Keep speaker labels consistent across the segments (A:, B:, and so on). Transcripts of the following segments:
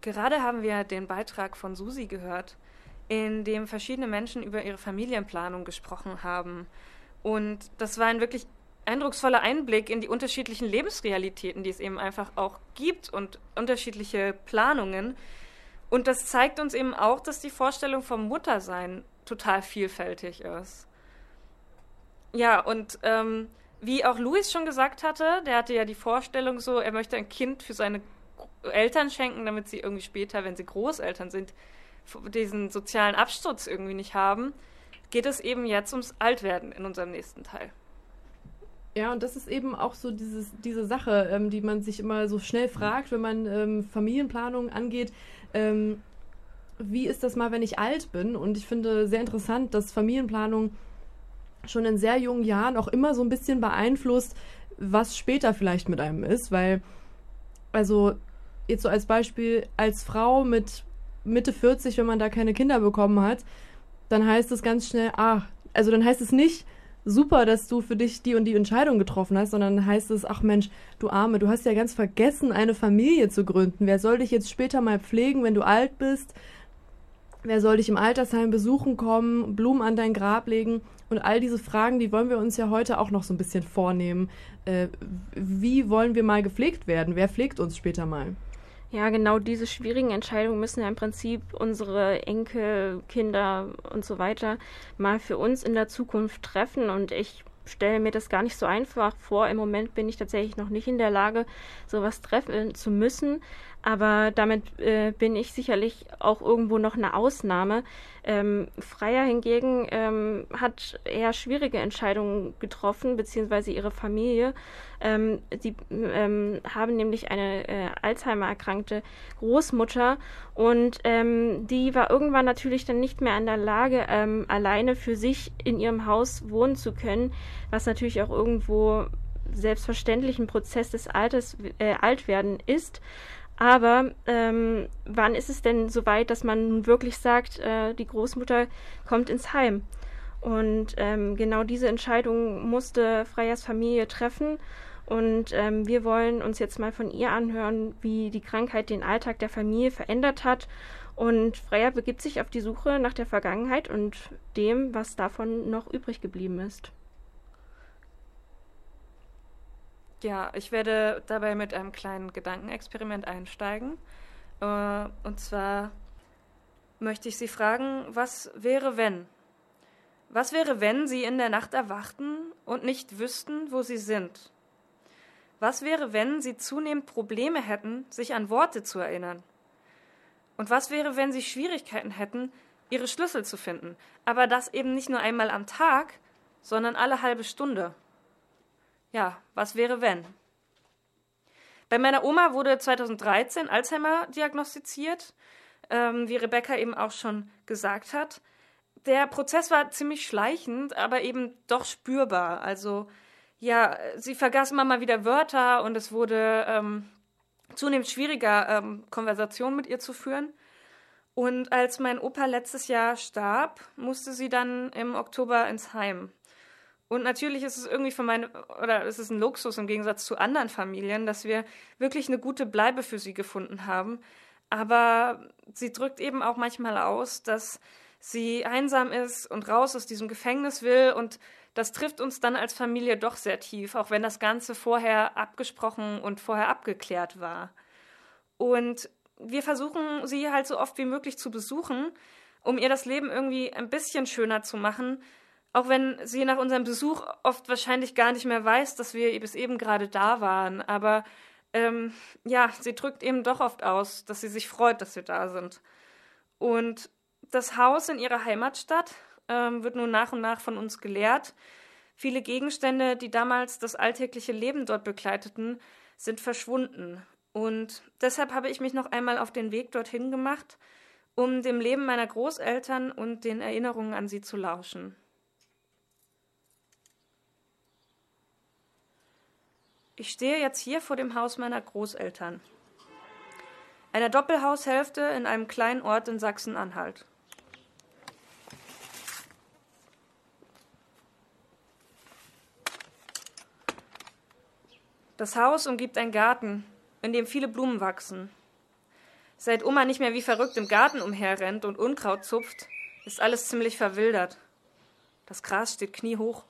A: Gerade haben wir den Beitrag von Susi gehört, in dem verschiedene Menschen über ihre Familienplanung gesprochen haben. Und das war ein wirklich eindrucksvoller Einblick in die unterschiedlichen Lebensrealitäten, die es eben einfach auch gibt und unterschiedliche Planungen. Und das zeigt uns eben auch, dass die Vorstellung vom Muttersein total vielfältig ist. Ja, und wie auch Luis schon gesagt hatte, der hatte ja die Vorstellung so, er möchte ein Kind für seine Eltern schenken, damit sie irgendwie später, wenn sie Großeltern sind, diesen sozialen Absturz irgendwie nicht haben, geht es eben jetzt ums Altwerden in unserem nächsten Teil.
B: Ja, und das ist eben auch so diese Sache, die man sich immer so schnell fragt, wenn man Familienplanung angeht. Wie ist das mal, wenn ich alt bin? Und ich finde sehr interessant, dass Familienplanung schon in sehr jungen Jahren auch immer so ein bisschen beeinflusst, was später vielleicht mit einem ist, weil, also jetzt so als Beispiel, als Frau mit Mitte 40, wenn man da keine Kinder bekommen hat, dann heißt es ganz schnell, also dann heißt es nicht, super, dass du für dich die und die Entscheidung getroffen hast, sondern heißt es, ach Mensch, du Arme, du hast ja ganz vergessen, eine Familie zu gründen. Wer soll dich jetzt später mal pflegen, wenn du alt bist? Wer soll dich im Altersheim besuchen kommen, Blumen an dein Grab legen? Und all diese Fragen, die wollen wir uns ja heute auch noch so ein bisschen vornehmen. Wie wollen wir mal gepflegt werden? Wer pflegt uns später mal?
C: Ja, genau diese schwierigen Entscheidungen müssen ja im Prinzip unsere Enkel, Kinder und so weiter mal für uns in der Zukunft treffen. Und ich stelle mir das gar nicht so einfach vor. Im Moment bin ich tatsächlich noch nicht in der Lage, sowas treffen zu müssen. Aber damit bin ich sicherlich auch irgendwo noch eine Ausnahme. Freya hingegen hat eher schwierige Entscheidungen getroffen, beziehungsweise ihre Familie. Sie haben nämlich eine Alzheimer-erkrankte Großmutter und die war irgendwann natürlich dann nicht mehr in der Lage, alleine für sich in ihrem Haus wohnen zu können, was natürlich auch irgendwo selbstverständlich ein Prozess des Altwerden ist. Aber wann ist es denn soweit, dass man nun wirklich sagt, die Großmutter kommt ins Heim? Und genau diese Entscheidung musste Freyas Familie treffen. Und wir wollen uns jetzt mal von ihr anhören, wie die Krankheit den Alltag der Familie verändert hat. Und Freya begibt sich auf die Suche nach der Vergangenheit und dem, was davon noch übrig geblieben ist.
A: Ja, ich werde dabei mit einem kleinen Gedankenexperiment einsteigen. Und zwar möchte ich Sie fragen, was wäre, wenn? Was wäre, wenn Sie in der Nacht erwachten und nicht wüssten, wo Sie sind? Was wäre, wenn Sie zunehmend Probleme hätten, sich an Worte zu erinnern? Und was wäre, wenn Sie Schwierigkeiten hätten, Ihre Schlüssel zu finden? Aber das eben nicht nur einmal am Tag, sondern alle halbe Stunde. Ja, was wäre, wenn? Bei meiner Oma wurde 2013 Alzheimer diagnostiziert, wie Rebecca eben auch schon gesagt hat. Der Prozess war ziemlich schleichend, aber eben doch spürbar. Also ja, sie vergaß immer mal wieder Wörter und es wurde zunehmend schwieriger, Konversationen mit ihr zu führen. Und als mein Opa letztes Jahr starb, musste sie dann im Oktober ins Heim. Und natürlich ist es irgendwie ist es ein Luxus im Gegensatz zu anderen Familien, dass wir wirklich eine gute Bleibe für sie gefunden haben. Aber sie drückt eben auch manchmal aus, dass sie einsam ist und raus aus diesem Gefängnis will. Und das trifft uns dann als Familie doch sehr tief, auch wenn das Ganze vorher abgesprochen und vorher abgeklärt war. Und wir versuchen, sie halt so oft wie möglich zu besuchen, um ihr das Leben irgendwie ein bisschen schöner zu machen, auch wenn sie nach unserem Besuch oft wahrscheinlich gar nicht mehr weiß, dass wir bis eben gerade da waren. Aber ja, sie drückt eben doch oft aus, dass sie sich freut, dass wir da sind. Und das Haus in ihrer Heimatstadt wird nun nach und nach von uns geleert. Viele Gegenstände, die damals das alltägliche Leben dort begleiteten, sind verschwunden. Und deshalb habe ich mich noch einmal auf den Weg dorthin gemacht, um dem Leben meiner Großeltern und den Erinnerungen an sie zu lauschen. Ich stehe jetzt hier vor dem Haus meiner Großeltern, einer Doppelhaushälfte in einem kleinen Ort in Sachsen-Anhalt. Das Haus umgibt ein Garten, in dem viele Blumen wachsen. Seit Oma nicht mehr wie verrückt im Garten umherrennt und Unkraut zupft, ist alles ziemlich verwildert. Das Gras steht kniehoch.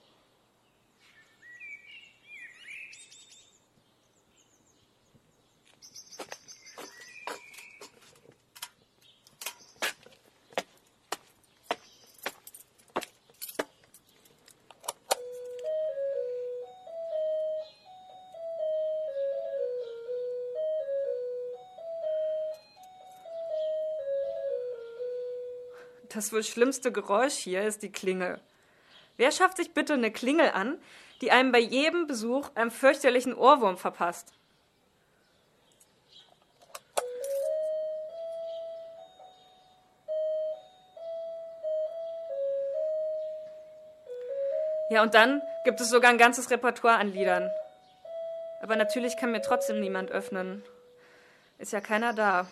A: Das wohl schlimmste Geräusch hier ist die Klingel. Wer schafft sich bitte eine Klingel an, die einem bei jedem Besuch einen fürchterlichen Ohrwurm verpasst? Ja, und dann gibt es sogar ein ganzes Repertoire an Liedern. Aber natürlich kann mir trotzdem niemand öffnen. Ist ja keiner da.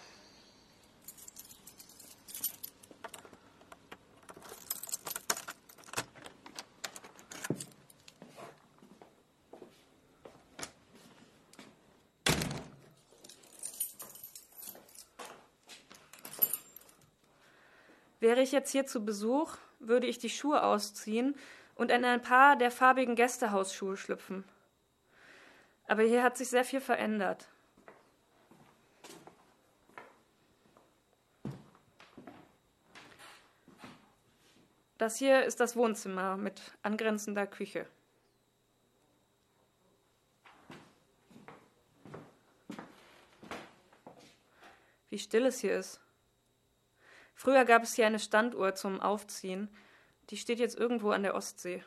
A: Wäre ich jetzt hier zu Besuch, würde ich die Schuhe ausziehen und in ein paar der farbigen Gästehausschuhe schlüpfen. Aber hier hat sich sehr viel verändert. Das hier ist das Wohnzimmer mit angrenzender Küche. Wie still es hier ist. Früher gab es hier eine Standuhr zum Aufziehen. Die steht jetzt irgendwo an der Ostsee.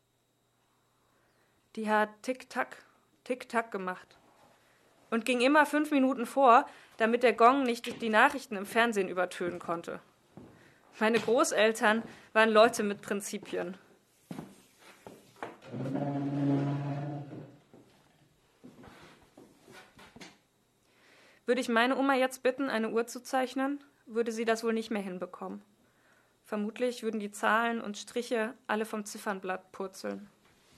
A: Die hat Tick-Tack, Tick-Tack gemacht. Und ging immer 5 Minuten vor, damit der Gong nicht die Nachrichten im Fernsehen übertönen konnte. Meine Großeltern waren Leute mit Prinzipien. Würde ich meine Oma jetzt bitten, eine Uhr zu zeichnen, würde sie das wohl nicht mehr hinbekommen. Vermutlich würden die Zahlen und Striche alle vom Ziffernblatt purzeln.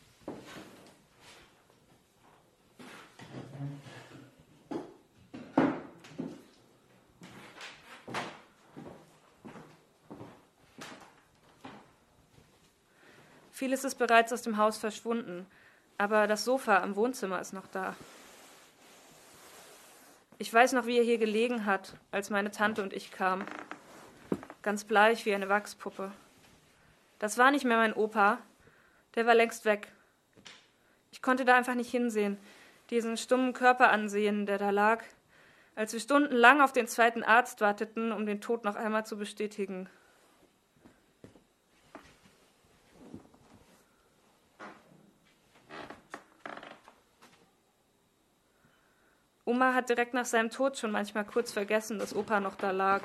A: Vieles ist bereits aus dem Haus verschwunden, aber das Sofa im Wohnzimmer ist noch da. Ich weiß noch, wie er hier gelegen hat, als meine Tante und ich kamen. Ganz bleich wie eine Wachspuppe. Das war nicht mehr mein Opa, der war längst weg. Ich konnte da einfach nicht hinsehen, diesen stummen Körper ansehen, der da lag, als wir stundenlang auf den zweiten Arzt warteten, um den Tod noch einmal zu bestätigen. Oma hat direkt nach seinem Tod schon manchmal kurz vergessen, dass Opa noch da lag.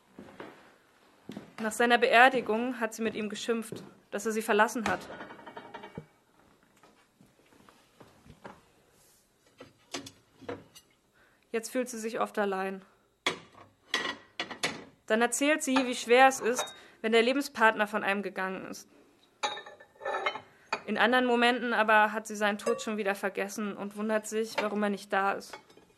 A: Nach seiner Beerdigung hat sie mit ihm geschimpft, dass er sie verlassen hat. Jetzt fühlt sie sich oft allein. Dann erzählt sie, wie schwer es ist, wenn der Lebenspartner von einem gegangen ist. In anderen Momenten aber hat sie seinen Tod schon wieder vergessen und wundert sich, warum er nicht da ist.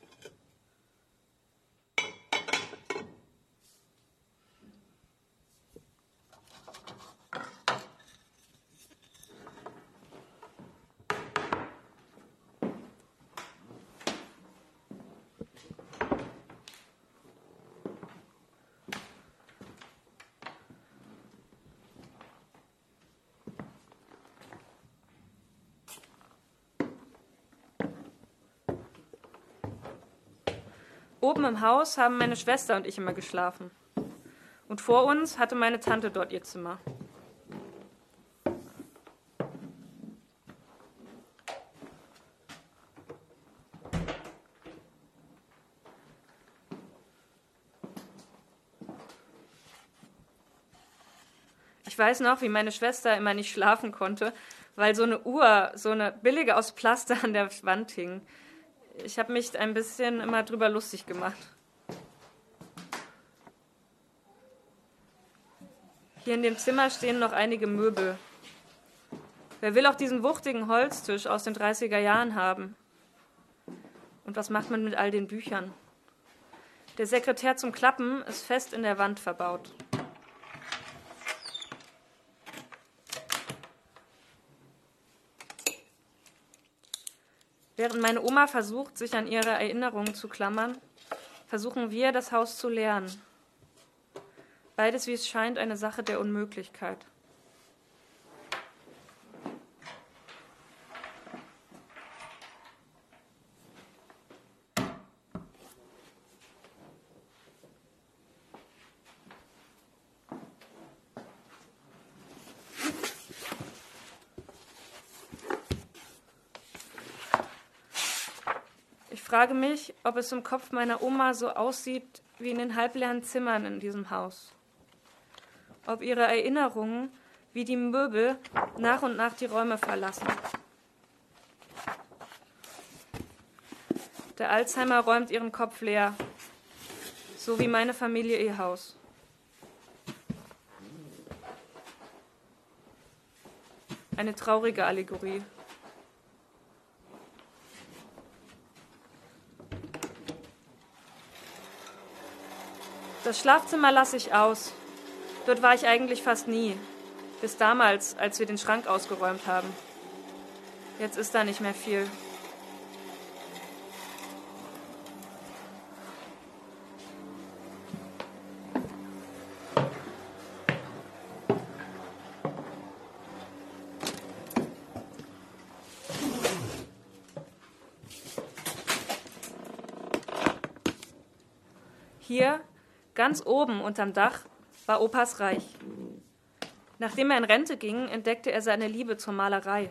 A: Oben im Haus haben meine Schwester und ich immer geschlafen. Und vor uns hatte meine Tante dort ihr Zimmer. Ich weiß noch, wie meine Schwester immer nicht schlafen konnte, weil so eine Uhr, so eine billige aus Plaster an der Wand hing. Ich habe mich ein bisschen immer drüber lustig gemacht. Hier in dem Zimmer stehen noch einige Möbel. Wer will auch diesen wuchtigen Holztisch aus den 30er Jahren haben? Und was macht man mit all den Büchern? Der Sekretär zum Klappen ist fest in der Wand verbaut. Während meine Oma versucht, sich an ihre Erinnerungen zu klammern, versuchen wir, das Haus zu leeren. Beides, wie es scheint, eine Sache der Unmöglichkeit. Ich frage mich, ob es im Kopf meiner Oma so aussieht wie in den halbleeren Zimmern in diesem Haus. Ob ihre Erinnerungen wie die Möbel nach und nach die Räume verlassen. Der Alzheimer räumt ihren Kopf leer, so wie meine Familie ihr Haus. Eine traurige Allegorie. Das Schlafzimmer lasse ich aus. Dort war ich eigentlich fast nie. Bis damals, als wir den Schrank ausgeräumt haben. Jetzt ist da nicht mehr viel. Hier, ganz oben unterm Dach, war Opas Reich. Nachdem er in Rente ging, entdeckte er seine Liebe zur Malerei.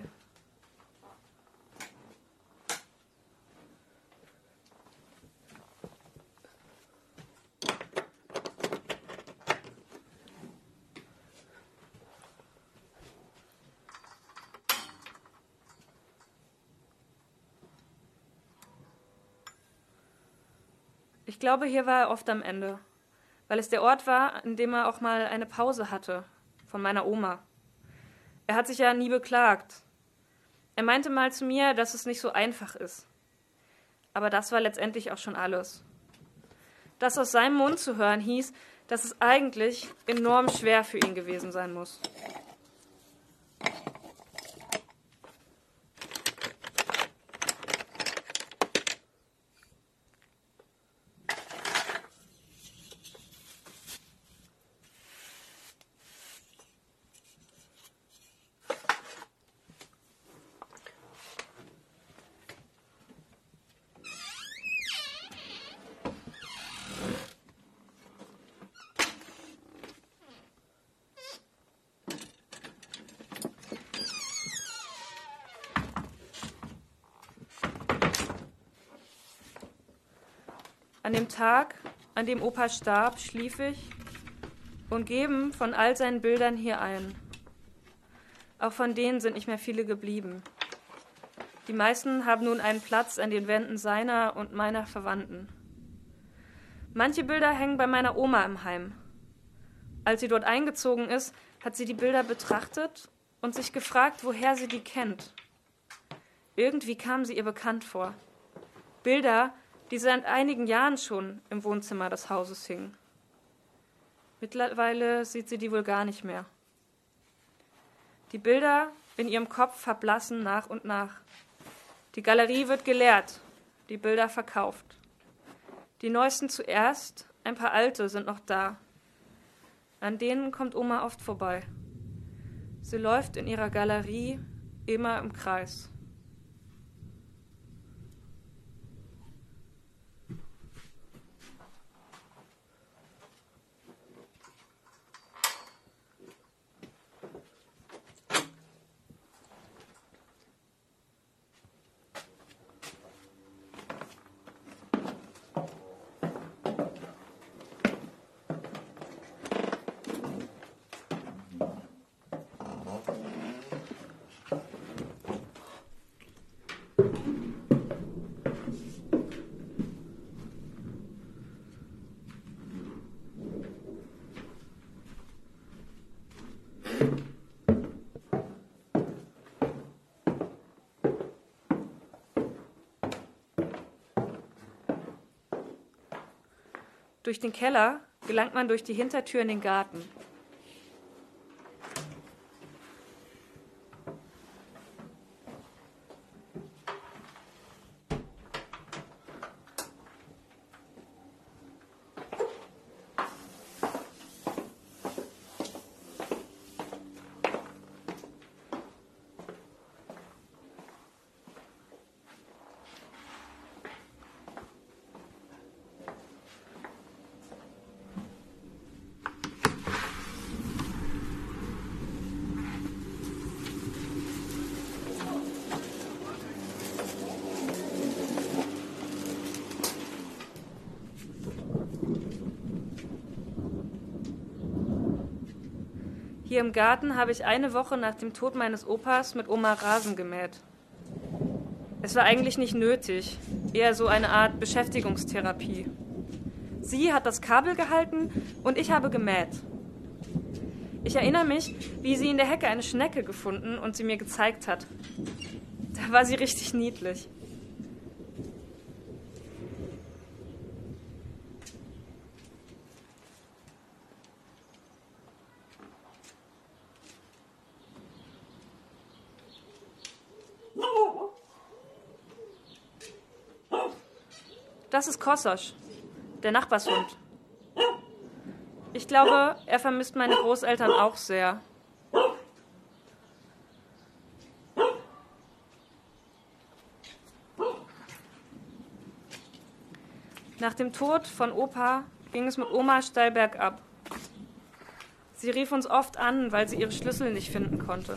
A: Ich glaube, hier war er oft am Ende, weil es der Ort war, an dem er auch mal eine Pause hatte von meiner Oma. Er hat sich ja nie beklagt. Er meinte mal zu mir, dass es nicht so einfach ist. Aber das war letztendlich auch schon alles. Das aus seinem Mund zu hören hieß, dass es eigentlich enorm schwer für ihn gewesen sein muss. An dem Tag, an dem Opa starb, schlief ich, umgeben von all seinen Bildern hier ein. Auch von denen sind nicht mehr viele geblieben. Die meisten haben nun einen Platz an den Wänden seiner und meiner Verwandten. Manche Bilder hängen bei meiner Oma im Heim. Als sie dort eingezogen ist, hat sie die Bilder betrachtet und sich gefragt, woher sie die kennt. Irgendwie kamen sie ihr bekannt vor. Bilder, die seit einigen Jahren schon im Wohnzimmer des Hauses hingen. Mittlerweile sieht sie die wohl gar nicht mehr. Die Bilder in ihrem Kopf verblassen nach und nach. Die Galerie wird geleert, die Bilder verkauft. Die neuesten zuerst, ein paar alte sind noch da. An denen kommt Oma oft vorbei. Sie läuft in ihrer Galerie immer im Kreis. Durch den Keller gelangt man durch die Hintertür in den Garten. Hier im Garten habe ich eine Woche nach dem Tod meines Opas mit Oma Rasen gemäht. Es war eigentlich nicht nötig, eher so eine Art Beschäftigungstherapie. Sie hat das Kabel gehalten und ich habe gemäht. Ich erinnere mich, wie sie in der Hecke eine Schnecke gefunden und sie mir gezeigt hat. Da war sie richtig niedlich. Das ist Kossosch, der Nachbarshund. Ich glaube, er vermisst meine Großeltern auch sehr. Nach dem Tod von Opa ging es mit Oma steil bergab. Sie rief uns oft an, weil sie ihre Schlüssel nicht finden konnte.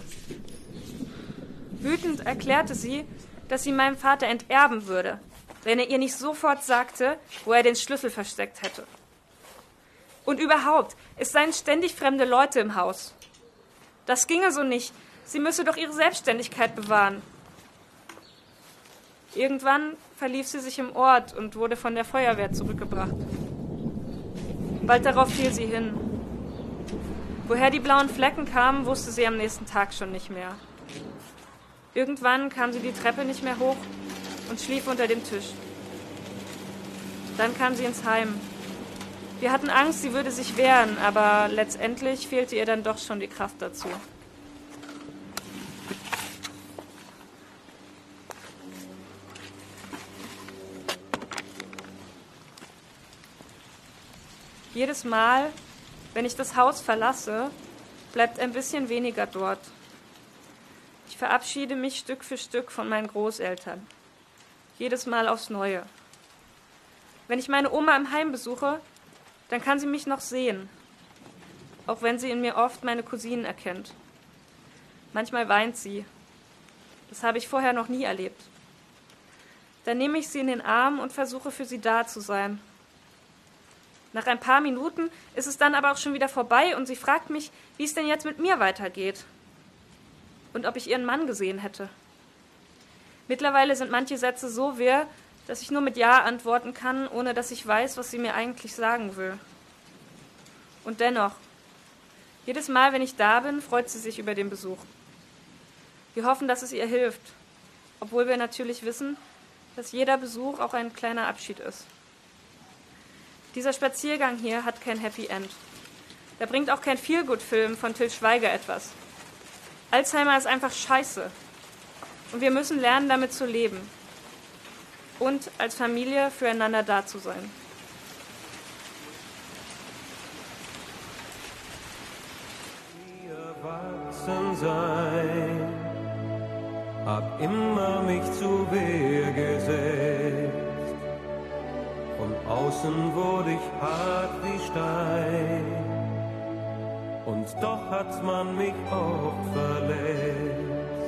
A: Wütend erklärte sie, dass sie meinem Vater enterben würde, wenn er ihr nicht sofort sagte, wo er den Schlüssel versteckt hätte. Und überhaupt, es seien ständig fremde Leute im Haus. Das ginge so nicht. Sie müsse doch ihre Selbstständigkeit bewahren. Irgendwann verlief sie sich im Ort und wurde von der Feuerwehr zurückgebracht. Bald darauf fiel sie hin. Woher die blauen Flecken kamen, wusste sie am nächsten Tag schon nicht mehr. Irgendwann kam sie die Treppe nicht mehr hoch und schlief unter dem Tisch. Dann kam sie ins Heim. Wir hatten Angst, sie würde sich wehren, aber letztendlich fehlte ihr dann doch schon die Kraft dazu. Jedes Mal, wenn ich das Haus verlasse, bleibt ein bisschen weniger dort. Ich verabschiede mich Stück für Stück von meinen Großeltern. Jedes Mal aufs Neue. Wenn ich meine Oma im Heim besuche, dann kann sie mich noch sehen, auch wenn sie in mir oft meine Cousinen erkennt. Manchmal weint sie. Das habe ich vorher noch nie erlebt. Dann nehme ich sie in den Arm und versuche für sie da zu sein. Nach ein paar Minuten ist es dann aber auch schon wieder vorbei und sie fragt mich, wie es denn jetzt mit mir weitergeht und ob ich ihren Mann gesehen hätte. Mittlerweile sind manche Sätze so wirr, dass ich nur mit Ja antworten kann, ohne dass ich weiß, was sie mir eigentlich sagen will. Und dennoch, jedes Mal, wenn ich da bin, freut sie sich über den Besuch. Wir hoffen, dass es ihr hilft, obwohl wir natürlich wissen, dass jeder Besuch auch ein kleiner Abschied ist. Dieser Spaziergang hier hat kein Happy End. Da bringt auch kein Feel-Good-Film von Til Schweiger etwas. Alzheimer ist einfach scheiße. Und wir müssen lernen, damit zu leben. Und als Familie füreinander da zu sein.
D: Erwachsen sein, hab immer mich zu Wehr gesetzt. Von außen wurde ich hart wie Stein. Und doch hat man mich oft verletzt.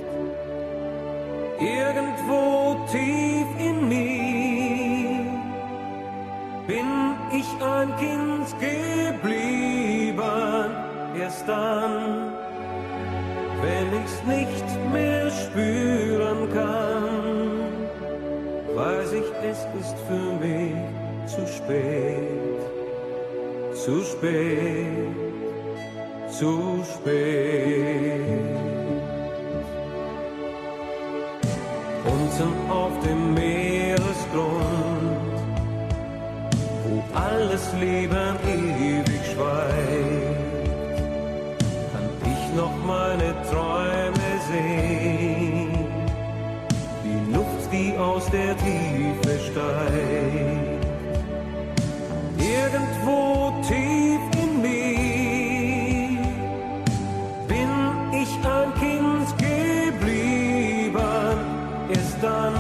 D: Irgendwo tief in mir bin ich ein Kind geblieben. Erst dann, wenn ich's nicht mehr spüren kann, weiß ich, es ist für mich zu spät, zu spät, zu spät. Unten auf dem Meeresgrund, wo alles Leben ewig schweigt, kann ich noch meine Träume sehen, die Luft, die aus der Tiefe steigt. Irgendwo tief in mir bin ich ein Kind geblieben, erst dann,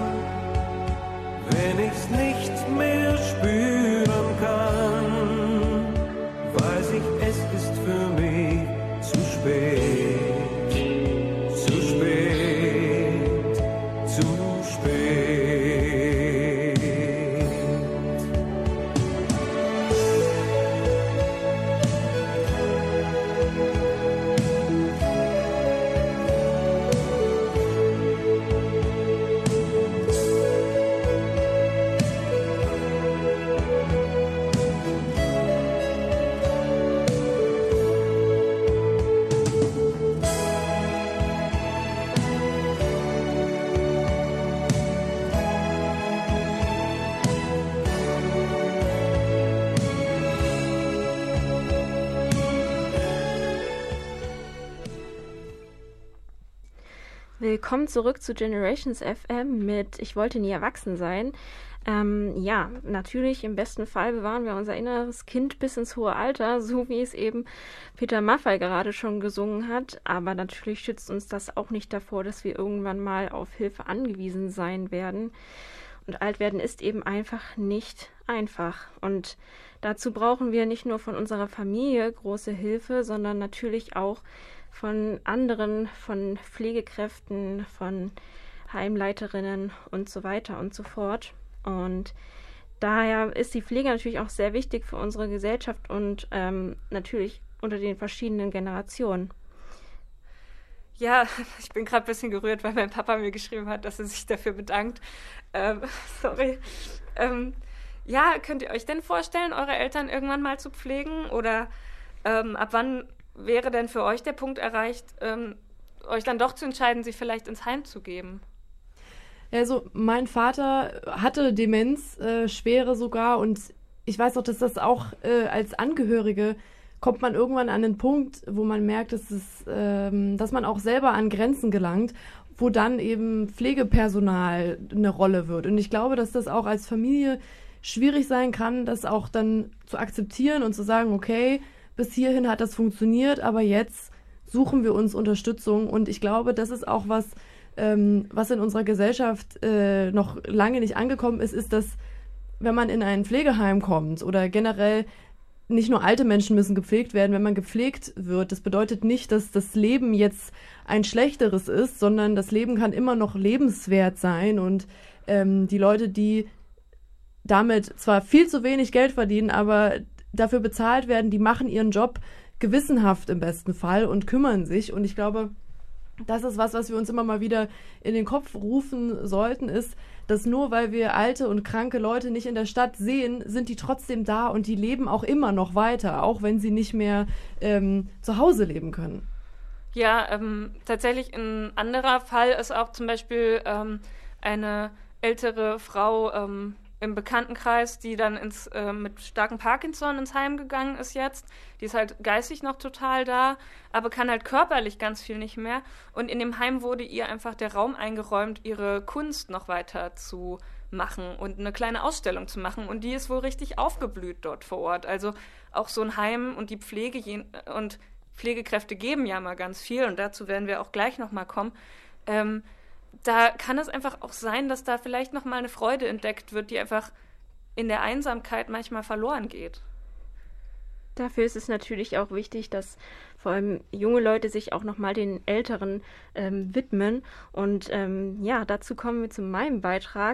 D: wenn ich's nicht mehr spüren kann, weiß ich, es ist für mich zu spät, zu spät, zu spät.
C: Willkommen zurück zu Generations FM mit Ich wollte nie erwachsen sein. Ja, natürlich, im besten Fall bewahren wir unser inneres Kind bis ins hohe Alter, so wie es eben Peter Maffay gerade schon gesungen hat. Aber natürlich schützt uns das auch nicht davor, dass wir irgendwann mal auf Hilfe angewiesen sein werden. Und alt werden ist eben einfach nicht einfach. Und dazu brauchen wir nicht nur von unserer Familie große Hilfe, sondern natürlich auch von anderen, von Pflegekräften, von Heimleiterinnen und so weiter und so fort. Und daher ist die Pflege natürlich auch sehr wichtig für unsere Gesellschaft und natürlich unter den verschiedenen Generationen.
A: Ja, ich bin gerade ein bisschen gerührt, weil mein Papa mir geschrieben hat, dass er sich dafür bedankt. Sorry. Ja, könnt ihr euch denn vorstellen, eure Eltern irgendwann mal zu pflegen? Oder ab wann wäre denn für euch der Punkt erreicht, euch dann doch zu entscheiden, sie vielleicht ins Heim zu geben?
B: Also mein Vater hatte Demenz, schwere sogar, und ich weiß auch, dass das auch als Angehörige kommt man irgendwann an den Punkt, wo man merkt, dass man auch selber an Grenzen gelangt, wo dann eben Pflegepersonal eine Rolle wird. Und ich glaube, dass das auch als Familie schwierig sein kann, das auch dann zu akzeptieren und zu sagen, okay, bis hierhin hat das funktioniert, aber jetzt suchen wir uns Unterstützung. Und ich glaube, das ist auch was in unserer Gesellschaft noch lange nicht angekommen ist, dass wenn man in ein Pflegeheim kommt oder generell nicht nur alte Menschen müssen gepflegt werden, wenn man gepflegt wird, das bedeutet nicht, dass das Leben jetzt ein schlechteres ist, sondern das Leben kann immer noch lebenswert sein und die Leute, die damit zwar viel zu wenig Geld verdienen, aber dafür bezahlt werden, die machen ihren Job gewissenhaft im besten Fall und kümmern sich. Und ich glaube, das ist was wir uns immer mal wieder in den Kopf rufen sollten, ist, dass nur weil wir alte und kranke Leute nicht in der Stadt sehen, sind die trotzdem da und die leben auch immer noch weiter, auch wenn sie nicht mehr zu Hause leben können. Ja,
A: tatsächlich ein anderer Fall ist auch zum Beispiel eine ältere Frau im Bekanntenkreis, die dann mit starkem Parkinson ins Heim gegangen ist jetzt. Die ist halt geistig noch total da, aber kann halt körperlich ganz viel nicht mehr. Und in dem Heim wurde ihr einfach der Raum eingeräumt, ihre Kunst noch weiter zu machen und eine kleine Ausstellung zu machen. Und die ist wohl richtig aufgeblüht dort vor Ort. Also auch so ein Heim und die Pflege und Pflegekräfte geben ja mal ganz viel. Und dazu werden wir auch gleich nochmal kommen. Da kann es einfach auch sein, dass da vielleicht nochmal eine Freude entdeckt wird, die einfach in der Einsamkeit manchmal verloren geht.
C: Dafür ist es natürlich auch wichtig, dass vor allem junge Leute sich auch nochmal den Älteren widmen. Und ja, dazu kommen wir zu meinem Beitrag.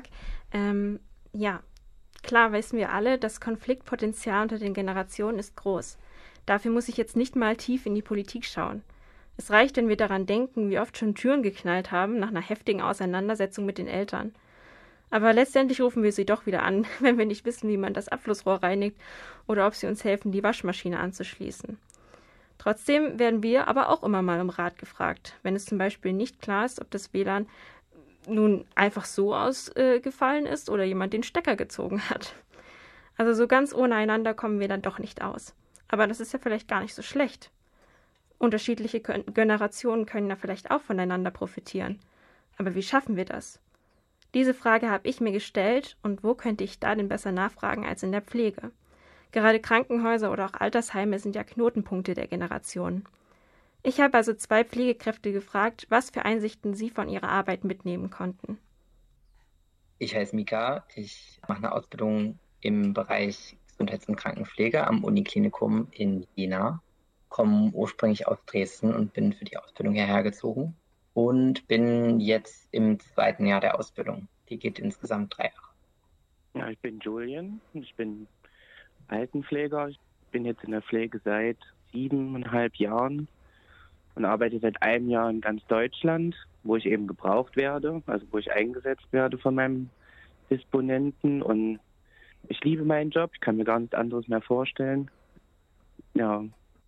C: Ja, klar wissen wir alle, das Konfliktpotenzial unter den Generationen ist groß. Dafür muss ich jetzt nicht mal tief in die Politik schauen. Es reicht, wenn wir daran denken, wie oft schon Türen geknallt haben nach einer heftigen Auseinandersetzung mit den Eltern. Aber letztendlich rufen wir sie doch wieder an, wenn wir nicht wissen, wie man das Abflussrohr reinigt oder ob sie uns helfen, die Waschmaschine anzuschließen. Trotzdem werden wir aber auch immer mal um Rat gefragt, wenn es zum Beispiel nicht klar ist, ob das WLAN nun einfach so ausgefallen ist oder jemand den Stecker gezogen hat. Also so ganz ohne einander kommen wir dann doch nicht aus. Aber das ist ja vielleicht gar nicht so schlecht. Unterschiedliche Generationen können ja vielleicht auch voneinander profitieren. Aber wie schaffen wir das? Diese Frage habe ich mir gestellt und wo könnte ich da denn besser nachfragen als in der Pflege? Gerade Krankenhäuser oder auch Altersheime sind ja Knotenpunkte der Generationen. Ich habe also 2 Pflegekräfte gefragt, was für Einsichten sie von ihrer Arbeit mitnehmen konnten.
E: Ich heiße Mika, ich mache eine Ausbildung im Bereich Gesundheits- und Krankenpflege am Uniklinikum in Jena, komme ursprünglich aus Dresden und bin für die Ausbildung hierher gezogen und bin jetzt im 2. Jahr der Ausbildung. Die geht insgesamt 3 Jahre.
F: Ja, ich bin Julian, ich bin Altenpfleger. Ich bin jetzt in der Pflege seit 7,5 Jahren und arbeite seit 1 Jahr in ganz Deutschland, wo ich eben gebraucht werde, also wo ich eingesetzt werde von meinem Disponenten. Und ich liebe meinen Job, ich kann mir gar nichts anderes mehr vorstellen. Ja.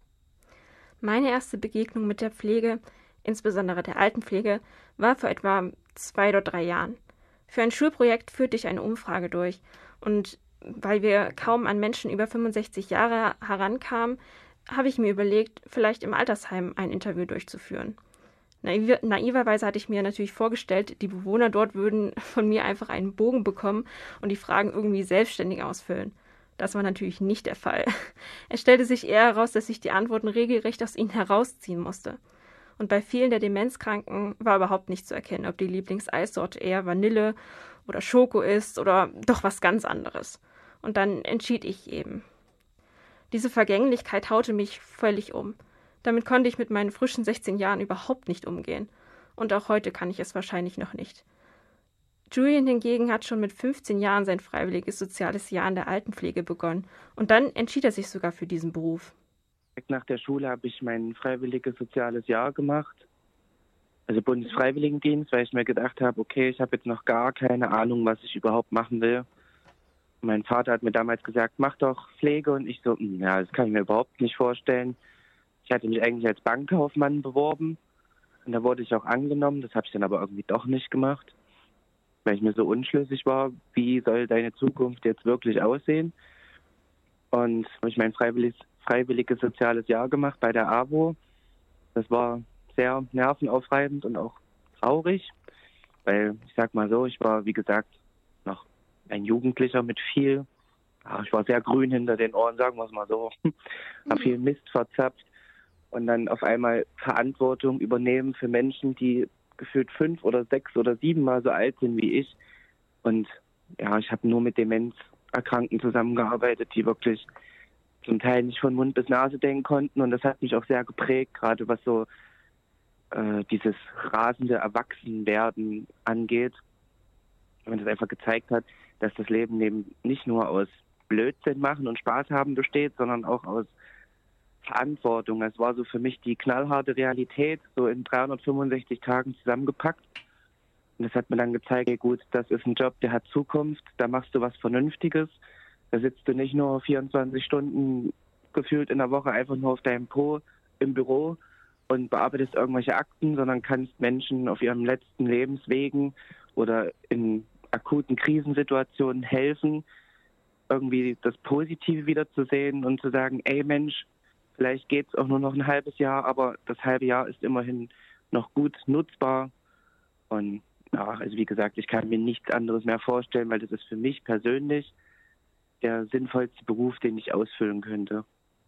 C: Meine erste Begegnung mit der Pflege, insbesondere der Altenpflege, war vor etwa 2 oder 3 Jahren. Für ein Schulprojekt führte ich eine Umfrage durch und weil wir kaum an Menschen über 65 Jahre herankamen, habe ich mir überlegt, vielleicht im Altersheim ein Interview durchzuführen. Naiverweise hatte ich mir natürlich vorgestellt, die Bewohner dort würden von mir einfach einen Bogen bekommen und die Fragen irgendwie selbstständig ausfüllen. Das war natürlich nicht der Fall. Es stellte sich eher heraus, dass ich die Antworten regelrecht aus ihnen herausziehen musste. Und bei vielen der Demenzkranken war überhaupt nicht zu erkennen, ob die Lieblingseissorte eher Vanille oder Schoko ist oder doch was ganz anderes. Und dann entschied ich eben. Diese Vergänglichkeit haute mich völlig um. Damit konnte ich mit meinen frischen 16 Jahren überhaupt nicht umgehen. Und auch heute kann ich es wahrscheinlich noch nicht. Julian hingegen hat schon mit 15 Jahren sein freiwilliges soziales Jahr in der Altenpflege begonnen. Und dann entschied er sich sogar für diesen Beruf.
F: Nach der Schule habe ich mein freiwilliges soziales Jahr gemacht. Also Bundesfreiwilligendienst, weil ich mir gedacht habe, okay, ich habe jetzt noch gar keine Ahnung, was ich überhaupt machen will. Mein Vater hat mir damals gesagt, mach doch Pflege. Und ich so, ja, das kann ich mir überhaupt nicht vorstellen. Ich hatte mich eigentlich als Bankkaufmann beworben. Und da wurde ich auch angenommen. Das habe ich dann aber irgendwie doch nicht gemacht, weil ich mir so unschlüssig war, wie soll deine Zukunft jetzt wirklich aussehen. Und habe ich mein freiwilliges soziales Jahr gemacht bei der AWO. Das war sehr nervenaufreibend und auch traurig, weil ich sag mal so, ich war, wie gesagt, noch ein Jugendlicher mit viel, ich war sehr grün hinter den Ohren, sagen wir es mal so, habe viel Mist verzapft und dann auf einmal Verantwortung übernehmen für Menschen, die gefühlt 5 oder 6 oder 7 Mal so alt sind wie ich. Und ja, ich habe nur mit Demenzerkrankten zusammengearbeitet, die wirklich zum Teil nicht von Mund bis Nase denken konnten. Und das hat mich auch sehr geprägt, gerade was so dieses rasende Erwachsenwerden angeht. Und das einfach gezeigt hat, dass das Leben eben nicht nur aus Blödsinn machen und Spaß haben besteht, sondern auch aus Verantwortung. Es war so für mich die knallharte Realität, so in 365 Tagen zusammengepackt. Und das hat mir dann gezeigt, hey gut, das ist ein Job, der hat Zukunft, da machst du was Vernünftiges. Da sitzt du nicht nur 24 Stunden gefühlt in der Woche einfach nur auf deinem Po im Büro und bearbeitest irgendwelche Akten, sondern kannst Menschen auf ihren letzten Lebenswegen oder in akuten Krisensituationen helfen, irgendwie das Positive wiederzusehen und zu sagen, ey Mensch, vielleicht geht es auch nur noch ein halbes Jahr, aber das halbe Jahr ist immerhin noch gut nutzbar. Und ja, also wie gesagt, ich kann mir nichts anderes mehr vorstellen, weil das ist für mich persönlich der sinnvollste Beruf, den ich ausfüllen könnte.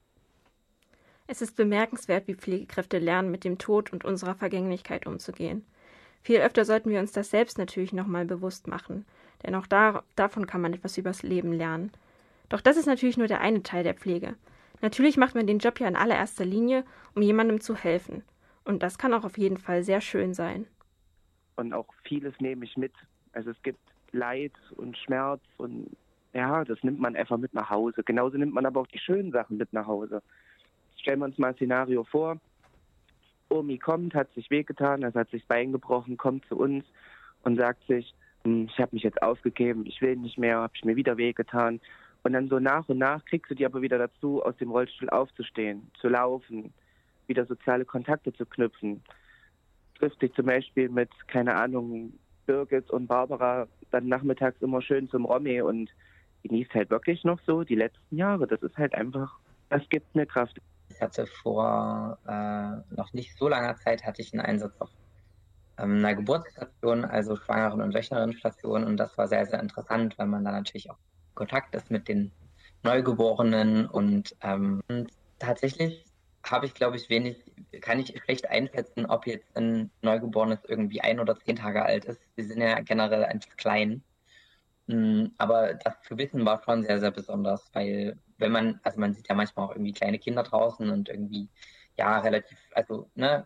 C: Es ist bemerkenswert, wie Pflegekräfte lernen, mit dem Tod und unserer Vergänglichkeit umzugehen. Viel öfter sollten wir uns das selbst natürlich nochmal bewusst machen, denn auch davon kann man etwas übers Leben lernen. Doch das ist natürlich nur der eine Teil der Pflege. Natürlich macht man den Job ja in allererster Linie, um jemandem zu helfen. Und das kann auch auf jeden Fall sehr schön sein.
F: Und auch vieles nehme ich mit. Also es gibt Leid und Schmerz und ja, das nimmt man einfach mit nach Hause. Genauso nimmt man aber auch die schönen Sachen mit nach Hause. Stellen wir uns mal ein Szenario vor. Omi kommt, hat sich wehgetan, also hat sich das Bein gebrochen, kommt zu uns und sagt sich, ich habe mich jetzt aufgegeben, ich will nicht mehr, habe ich mir wieder wehgetan. Und dann so nach und nach kriegst du die aber wieder dazu, aus dem Rollstuhl aufzustehen, zu laufen, wieder soziale Kontakte zu knüpfen. Trifft dich zum Beispiel mit, keine Ahnung, Birgit und Barbara dann nachmittags immer schön zum Romy und genieße halt wirklich noch so die letzten Jahre. Das ist halt einfach, das gibt mir Kraft.
E: Ich hatte vor noch nicht so langer Zeit hatte ich einen Einsatz auf einer Geburtsstation, also Schwangeren- und Wöchnerinnenstation, und das war sehr, sehr interessant, weil man da natürlich auch in Kontakt ist mit den Neugeborenen und tatsächlich habe ich, glaube ich, kann ich schlecht einschätzen, ob jetzt ein Neugeborenes irgendwie 1 oder 10 Tage alt ist. Sie sind ja generell einfach klein. Aber das zu wissen war schon sehr, sehr besonders, weil also man sieht ja manchmal auch irgendwie kleine Kinder draußen und irgendwie, ja, relativ, also, ne,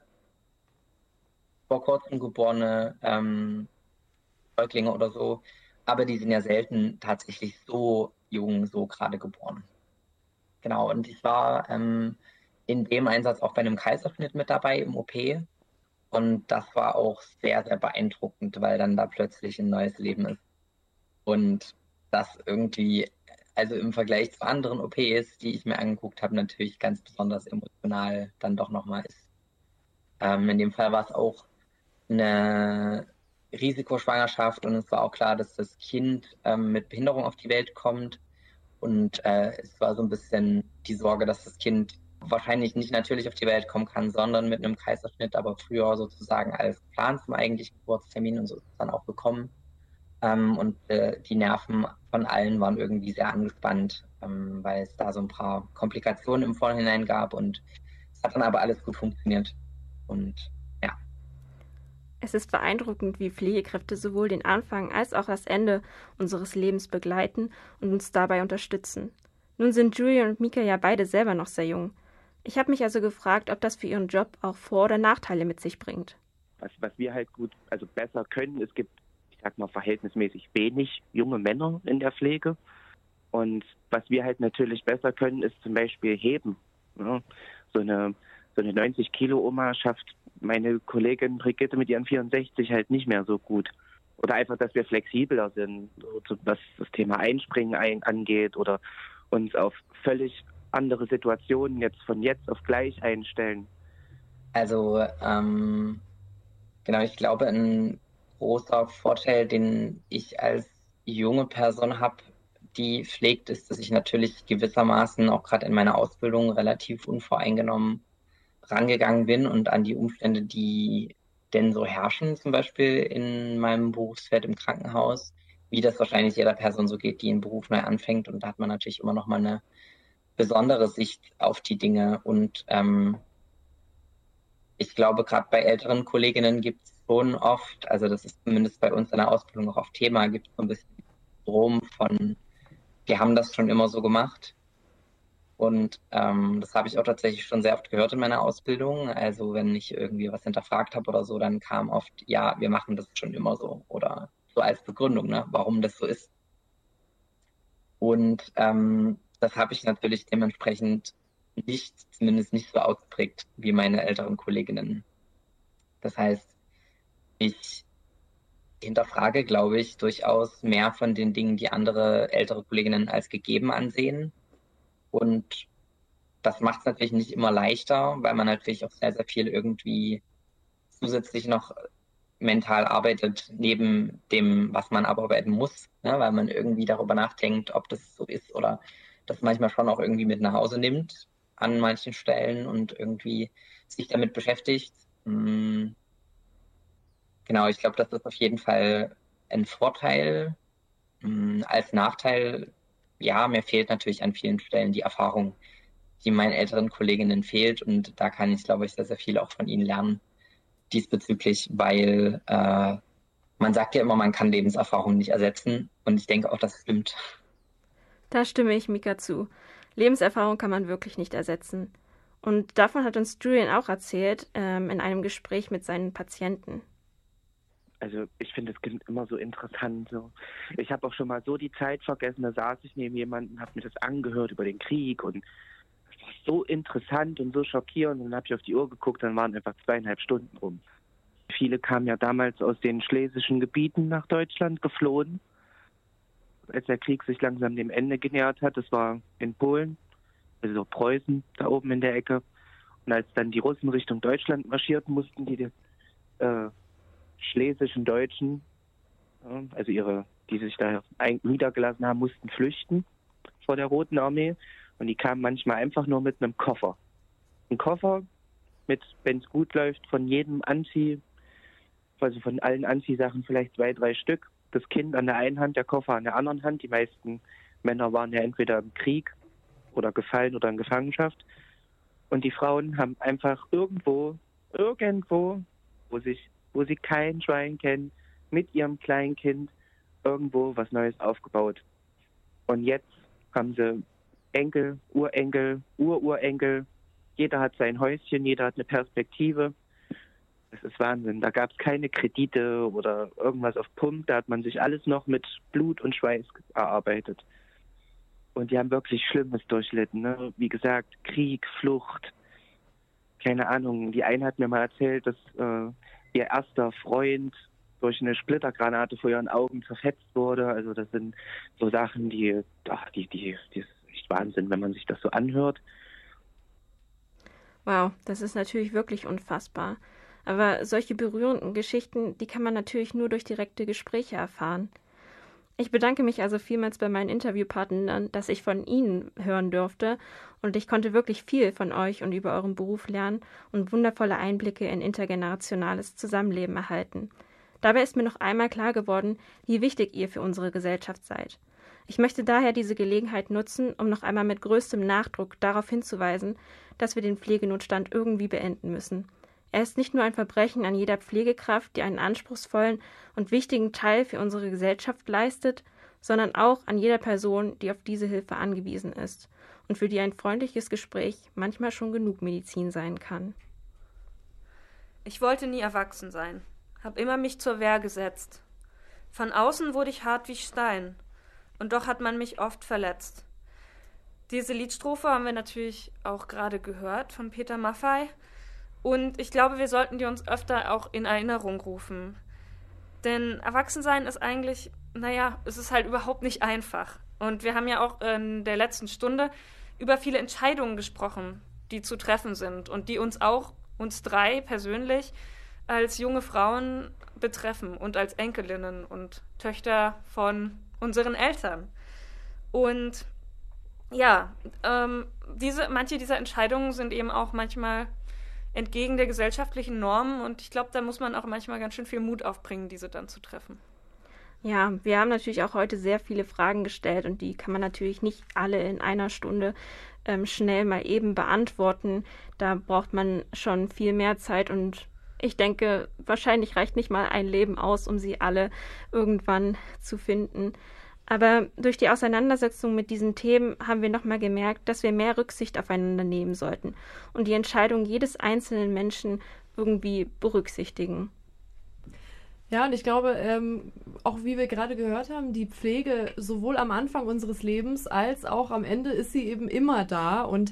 E: vor kurzem geborene Säuglinge oder so, aber die sind ja selten tatsächlich so jung, so gerade geboren. Genau, und ich war in dem Einsatz auch bei einem Kaiserschnitt mit dabei im OP, und das war auch sehr, sehr beeindruckend, weil dann da plötzlich ein neues Leben ist. Und das irgendwie, also im Vergleich zu anderen OPs, die ich mir angeguckt habe, natürlich ganz besonders emotional dann doch nochmal ist. In dem Fall war es auch eine Risikoschwangerschaft, und es war auch klar, dass das Kind mit Behinderung auf die Welt kommt. Und es war so ein bisschen die Sorge, dass das Kind wahrscheinlich nicht natürlich auf die Welt kommen kann, sondern mit einem Kaiserschnitt, aber früher sozusagen als Plan zum eigentlichen Geburtstermin, und so ist es dann auch gekommen. Und die Nerven von allen waren irgendwie sehr angespannt, weil es da so ein paar Komplikationen im Vorhinein gab, und es hat dann aber alles gut funktioniert. Und ja.
C: Es ist beeindruckend, wie Pflegekräfte sowohl den Anfang als auch das Ende unseres Lebens begleiten und uns dabei unterstützen. Nun sind Julian und Mika ja beide selber noch sehr jung. Ich habe mich also gefragt, ob das für ihren Job auch Vor- oder Nachteile mit sich bringt.
F: Was wir halt gut, also besser können, es gibt, ich sag mal, verhältnismäßig wenig junge Männer in der Pflege. Und was wir halt natürlich besser können, ist zum Beispiel heben. Ja? So eine 90-Kilo-Oma schafft meine Kollegin Brigitte mit ihren 64 halt nicht mehr so gut. Oder einfach, dass wir flexibler sind, so was das Thema Einspringen angeht, oder uns auf völlig andere Situationen von jetzt auf gleich einstellen.
E: Also, genau, ich glaube, ein großer Vorteil, den ich als junge Person habe, die pflegt, ist, dass ich natürlich gewissermaßen auch gerade in meiner Ausbildung relativ unvoreingenommen rangegangen bin und an die Umstände, die denn so herrschen, zum Beispiel in meinem Berufsfeld im Krankenhaus, wie das wahrscheinlich jeder Person so geht, die einen Beruf neu anfängt. Und da hat man natürlich immer noch mal eine besondere Sicht auf die Dinge. Und ich glaube, gerade bei älteren Kolleginnen gibt es schon oft, also das ist zumindest bei uns in der Ausbildung auch oft Thema, gibt es so ein bisschen Strom von, wir haben das schon immer so gemacht. Und das habe ich auch tatsächlich schon sehr oft gehört in meiner Ausbildung. Also wenn ich irgendwie was hinterfragt habe oder so, dann kam oft, ja, wir machen das schon immer so. Oder so als Begründung, ne, warum das so ist. Und das habe ich natürlich dementsprechend zumindest nicht so ausgeprägt wie meine älteren Kolleginnen. Das heißt, ich hinterfrage, glaube ich, durchaus mehr von den Dingen, die andere ältere Kolleginnen als gegeben ansehen. Und das macht es natürlich nicht immer leichter, weil man natürlich auch sehr, sehr viel irgendwie zusätzlich noch mental arbeitet, neben dem, was man abarbeiten muss, ne? Weil man irgendwie darüber nachdenkt, ob das so ist, oder das manchmal schon auch irgendwie mit nach Hause nimmt an manchen Stellen und irgendwie sich damit beschäftigt. Genau, ich glaube, das ist auf jeden Fall ein Vorteil. Als Nachteil, ja, mir fehlt natürlich an vielen Stellen die Erfahrung, die meinen älteren Kolleginnen fehlt. Und da kann ich, glaube ich, sehr, sehr viel auch von ihnen lernen diesbezüglich, weil man sagt ja immer, man kann Lebenserfahrung nicht ersetzen. Und ich denke auch, das stimmt.
C: Da stimme ich Mika zu. Lebenserfahrung kann man wirklich nicht ersetzen. Und davon hat uns Julian auch erzählt in einem Gespräch mit seinen Patienten.
F: Also ich finde das immer so interessant. So. Ich habe auch schon mal so die Zeit vergessen, da saß ich neben jemandem, habe mir das angehört über den Krieg, und das war so interessant und so schockierend. Und dann habe ich auf die Uhr geguckt, dann waren einfach 2,5 Stunden rum. Viele kamen ja damals aus den schlesischen Gebieten nach Deutschland geflohen, als der Krieg sich langsam dem Ende genähert hat. Das war in Polen, also Preußen, da oben in der Ecke. Und als dann die Russen Richtung Deutschland marschierten, mussten die schlesischen Deutschen Also die sich da niedergelassen haben, mussten flüchten vor der Roten Armee. Und die kamen manchmal einfach nur mit einem Koffer. Ein Koffer mit, wenn es gut läuft, von jedem also von allen Anziehsachen vielleicht 2, 3 Stück. Das Kind an der einen Hand, der Koffer an der anderen Hand. Die meisten Männer waren ja entweder im Krieg oder gefallen oder in Gefangenschaft. Und die Frauen haben einfach irgendwo, wo sie kein Schwein kennen, mit ihrem kleinen Kind irgendwo was Neues aufgebaut. Und jetzt haben sie Enkel, Urenkel, Ururenkel. Jeder hat sein Häuschen, jeder hat eine Perspektive. Das ist Wahnsinn. Da gab es keine Kredite oder irgendwas auf Pump. Da hat man sich alles noch mit Blut und Schweiß erarbeitet. Und die haben wirklich Schlimmes durchlitten. Ne? Wie gesagt, Krieg, Flucht, keine Ahnung. Die eine hat mir mal erzählt, dass ihr erster Freund durch eine Splittergranate vor ihren Augen zerfetzt wurde. Also das sind so Sachen, die ist echt Wahnsinn, wenn man sich das so anhört.
C: Wow, das ist natürlich wirklich unfassbar. Aber solche berührenden Geschichten, die kann man natürlich nur durch direkte Gespräche erfahren. Ich bedanke mich also vielmals bei meinen Interviewpartnern, dass ich von Ihnen hören durfte und ich konnte wirklich viel von euch und über euren Beruf lernen und wundervolle Einblicke in intergenerationales Zusammenleben erhalten. Dabei ist mir noch einmal klar geworden, wie wichtig ihr für unsere Gesellschaft seid. Ich möchte daher diese Gelegenheit nutzen, um noch einmal mit größtem Nachdruck darauf hinzuweisen, dass wir den Pflegenotstand irgendwie beenden müssen. Er ist nicht nur ein Verbrechen an jeder Pflegekraft, die einen anspruchsvollen und wichtigen Teil für unsere Gesellschaft leistet, sondern auch an jeder Person, die auf diese Hilfe angewiesen ist und für die ein freundliches Gespräch manchmal schon genug Medizin sein kann.
A: Ich wollte nie erwachsen sein, hab immer mich zur Wehr gesetzt. Von außen wurde ich hart wie Stein, und doch hat man mich oft verletzt. Diese Liedstrophe haben wir natürlich auch gerade gehört von Peter Maffay. Und ich glaube, wir sollten die uns öfter auch in Erinnerung rufen. Denn Erwachsensein ist eigentlich, es ist halt überhaupt nicht einfach. Und wir haben ja auch in der letzten Stunde über viele Entscheidungen gesprochen, die zu treffen sind und die uns 3 persönlich, als junge Frauen betreffen und als Enkelinnen und Töchter von unseren Eltern. Und ja, manche dieser Entscheidungen sind eben auch manchmal entgegen der gesellschaftlichen Normen und ich glaube, da muss man auch manchmal ganz schön viel Mut aufbringen, diese dann zu treffen.
C: Ja, wir haben natürlich auch heute sehr viele Fragen gestellt und die kann man natürlich nicht alle in einer Stunde schnell mal eben beantworten. Da braucht man schon viel mehr Zeit und ich denke, wahrscheinlich reicht nicht mal ein Leben aus, um sie alle irgendwann zu finden. Aber durch die Auseinandersetzung mit diesen Themen haben wir nochmal gemerkt, dass wir mehr Rücksicht aufeinander nehmen sollten und die Entscheidung jedes einzelnen Menschen irgendwie berücksichtigen.
B: Ja, und ich glaube, auch wie wir gerade gehört haben, die Pflege sowohl am Anfang unseres Lebens als auch am Ende ist sie eben immer da und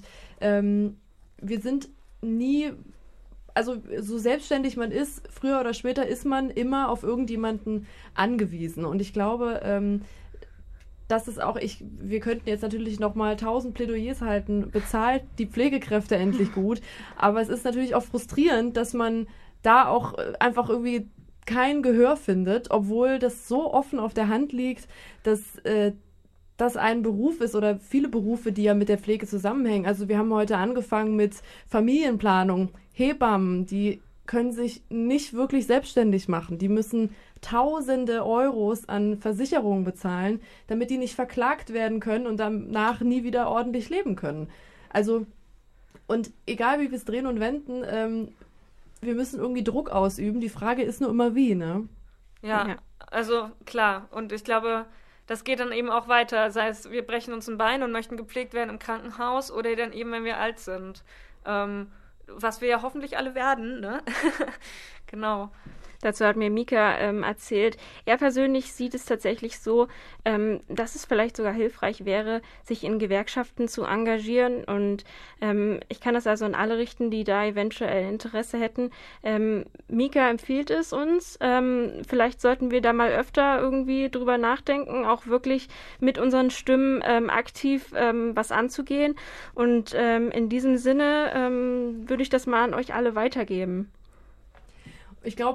B: wir sind nie, also so selbstständig man ist, früher oder später ist man immer auf irgendjemanden angewiesen und ich glaube, das ist auch, wir könnten jetzt natürlich nochmal 1000 Plädoyers halten, bezahlt die Pflegekräfte endlich gut, aber es ist natürlich auch frustrierend, dass man da auch einfach irgendwie kein Gehör findet, obwohl das so offen auf der Hand liegt, dass das ein Beruf ist oder viele Berufe, die ja mit der Pflege zusammenhängen. Also wir haben heute angefangen mit Familienplanung, Hebammen, die können sich nicht wirklich selbstständig machen. Die müssen Tausende Euros an Versicherungen bezahlen, damit die nicht verklagt werden können und danach nie wieder ordentlich leben können. Also, und egal wie wir es drehen und wenden, wir müssen irgendwie Druck ausüben. Die Frage ist nur immer wie, ne?
A: Ja, also klar. Und ich glaube, das geht dann eben auch weiter. Sei es, wir brechen uns ein Bein und möchten gepflegt werden im Krankenhaus oder dann eben, wenn wir alt sind. Was wir ja hoffentlich alle werden, ne? Genau.
C: Dazu hat mir Mika erzählt, er persönlich sieht es tatsächlich so, dass es vielleicht sogar hilfreich wäre, sich in Gewerkschaften zu engagieren und ich kann das also an alle richten, die da eventuell Interesse hätten. Mika empfiehlt es uns, vielleicht sollten wir da mal öfter irgendwie drüber nachdenken, auch wirklich mit unseren Stimmen aktiv was anzugehen und in diesem Sinne würde ich das mal an euch alle weitergeben.
B: Ich glaube,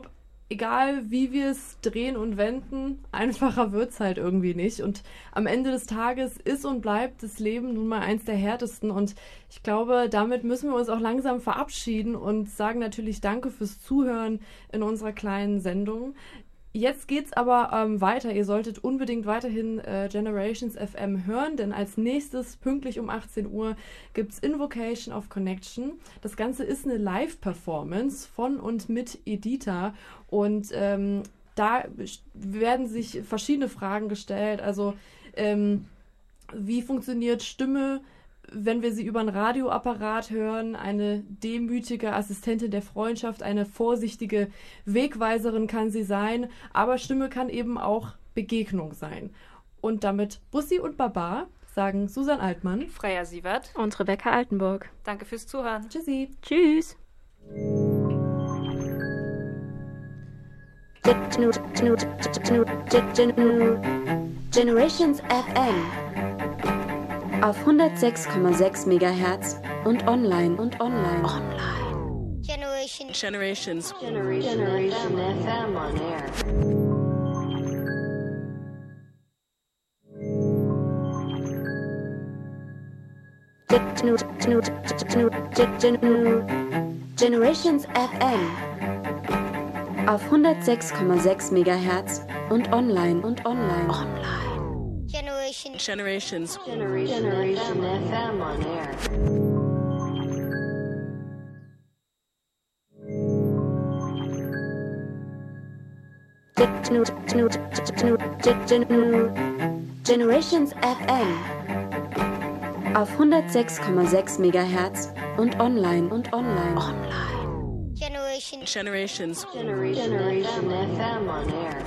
B: egal wie wir es drehen und wenden, einfacher wird es halt irgendwie nicht. Und am Ende des Tages ist und bleibt das Leben nun mal eins der härtesten. Und ich glaube, damit müssen wir uns auch langsam verabschieden und sagen natürlich Danke fürs Zuhören in unserer kleinen Sendung. Jetzt geht's aber weiter. Ihr solltet unbedingt weiterhin Generations FM hören, denn als nächstes, pünktlich um 18 Uhr, gibt's Invocation of Connection. Das Ganze ist eine Live-Performance von und mit Editha und da werden sich verschiedene Fragen gestellt. Also wie funktioniert Stimme, wenn wir sie über einen Radioapparat hören, eine demütige Assistentin der Freundschaft, eine vorsichtige Wegweiserin kann sie sein, aber Stimme kann eben auch Begegnung sein. Und damit Bussi und Baba sagen Susanne Altmann,
A: Freya Sievert
C: und Rebecca Altenburg.
A: Danke fürs Zuhören.
B: Tschüssi.
C: Tschüss.
G: Generations FM auf 106,6 MHz und online. Generations FM on air. Generations FM auf 106,6 MHz und online. Generations FM on air. Generations FM auf 106,6 MHz und online. Generations FM on air.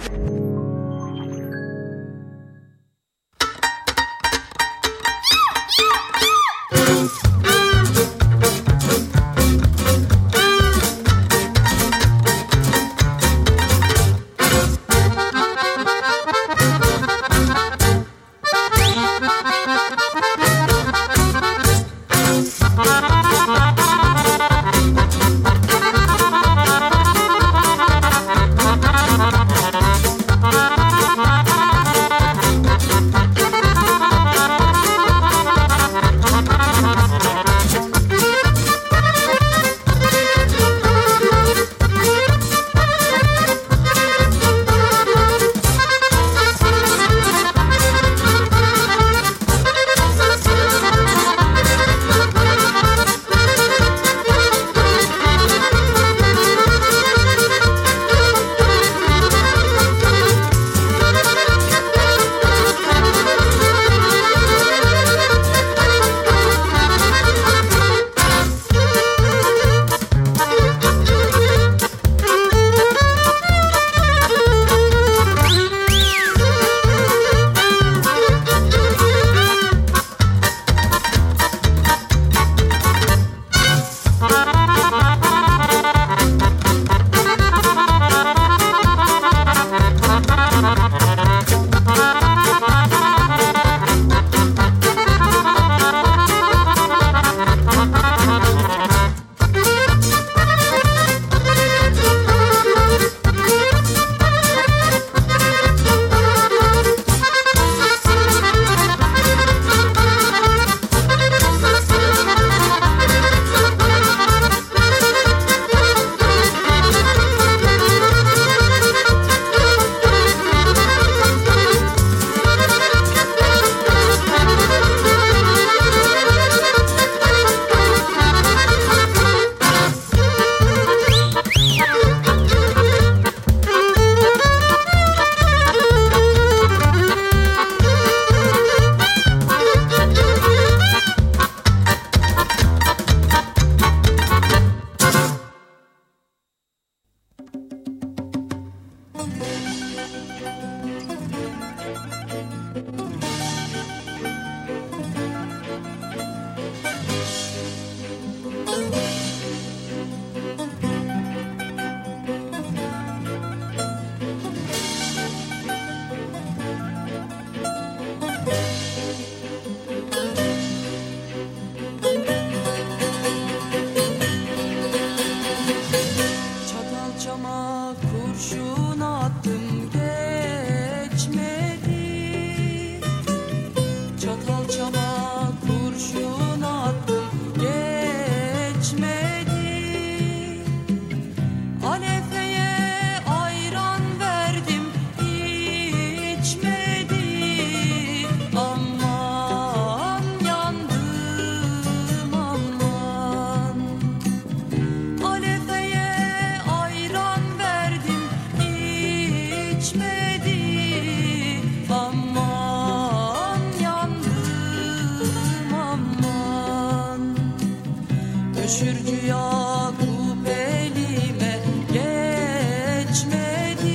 H: Düşürcü Yakup elime geçmedi.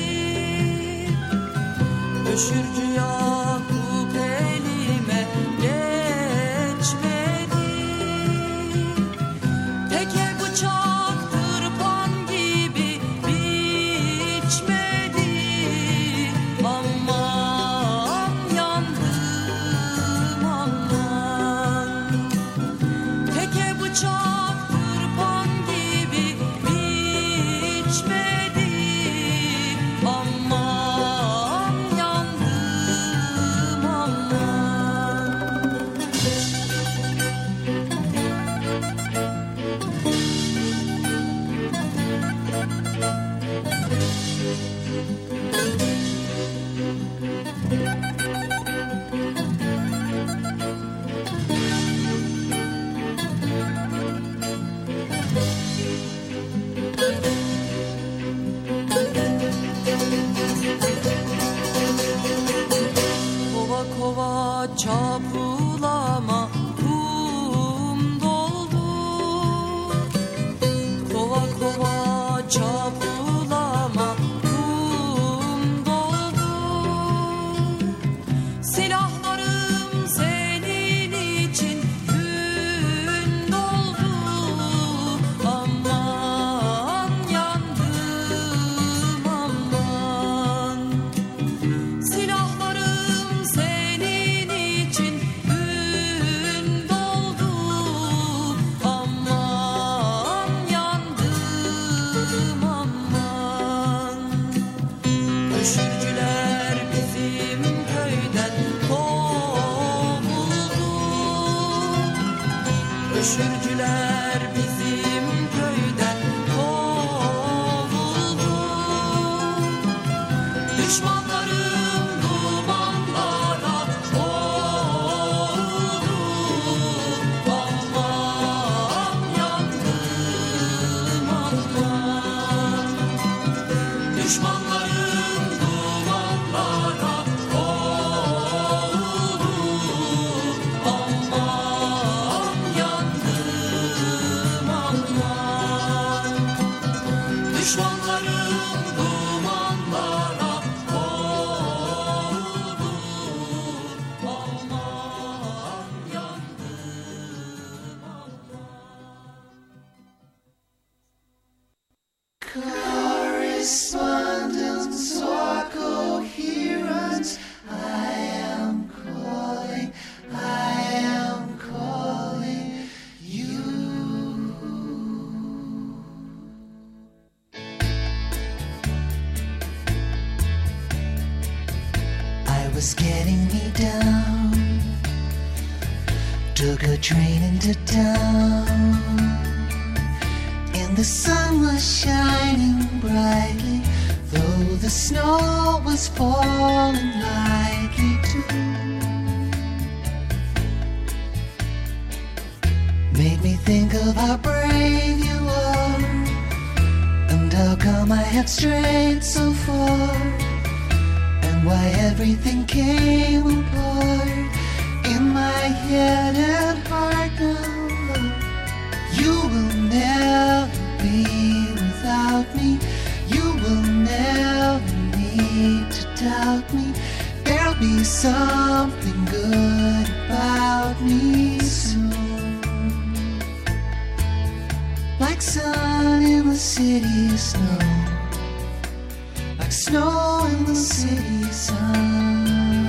H: Düşürcü Yakup elime geçmedi. Teke bıçak tırpan gibi biçmedi. Aman yandım aman. Teke bıçak tırpan gibi biçmedi. Aman yandım aman. Kova kova çapulama kum doldu. Kova kova çapulama kum doldu. Silahlarım senin için gün doldu. Aman yandım aman. Silahlarım senin için gün doldu. Aman yandım aman. Düşürcüler bizim köyden kovuldu. Düşürcüler bizim köyden kovuldu. Düşmanlarım dumanlara boğuldu. Aman yandım aman. Düşmanlarım dumanlara boğuldu. Aman yandım aman. Düşmanlarım dumanlara boğuldu. Aman yandım
I: Correspondence or coherence, I am calling you. I was getting me down, took a train into town, and the sun was shining brightly, though the snow was falling lightly too. Made me think of how brave you are, and how come I have strayed so far, and why everything came apart in my head and heart now. You will never be without me. You will never need to doubt me. There'll be something good about me soon. Like sun in the city snow, like snow in the city sun.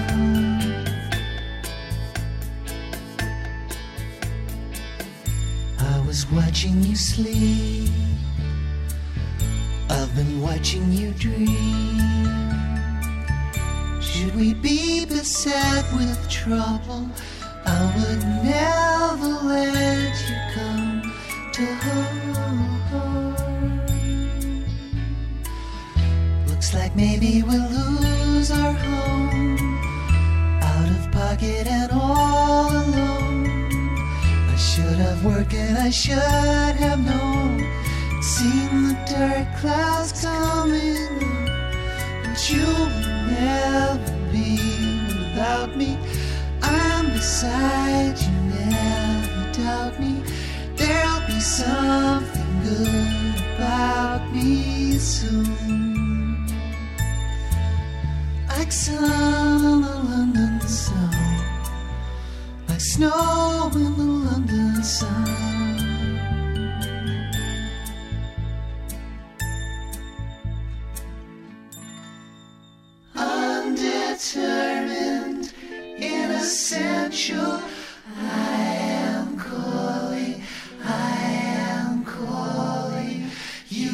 I: I was watching you sleep, I've been watching you dream. Should we be beset with trouble, I would never let you come to harm. Looks like maybe we'll lose our home, out of pocket and all alone. I should have worked and I should have known, seen the dark clouds coming, but you will never be without me. I'm beside you, never doubt me. there'll be something good about me soon. Like sun on the London sun, like snow in the London sun. Undetermined, inessential, I am calling you.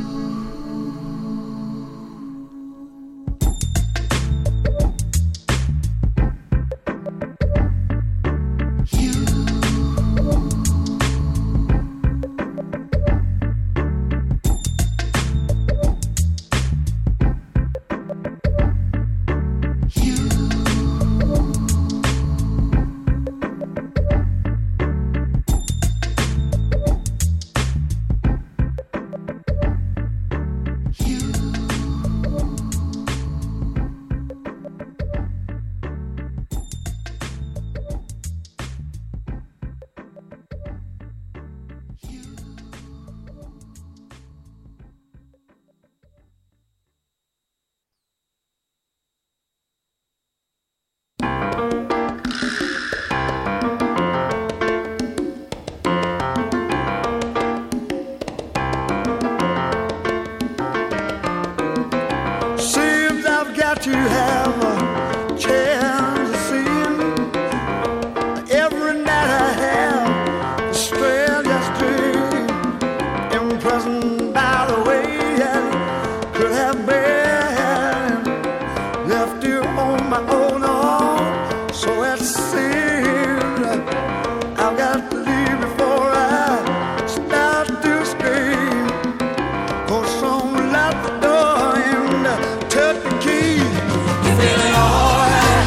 J: To have a chance to see him. Every night I have the strangest dream, imprisoned by the way I could have been left here on my own arm. So it seems I've got to leave before I start to scream. Go someone lock the door and touch the key. Feeling alright.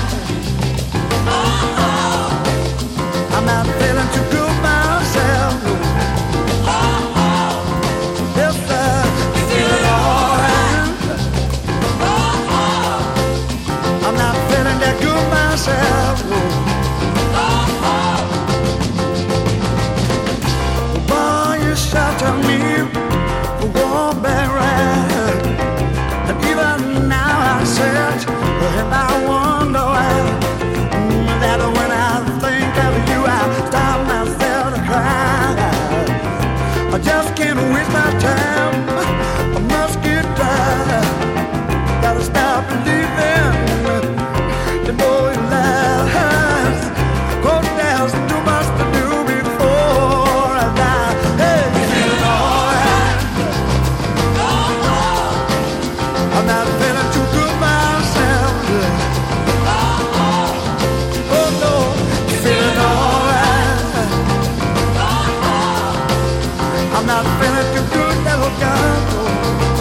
J: I'm not feeling too good myself. Yes, sir. Feeling alright. I'm not feeling that good myself. Boy, you shelter me for one bad ride. And even now I search. And I wonder why that when I think of you, I stop myself to cry. I just can't waste my time. I must get dry. Gotta stop believing the boy lies. 'Cause there's too much to do before I die. Hey, feeling alright. I'm not feeling too good myself. Oh no, feeling alright. I'm not feeling too good, little girl.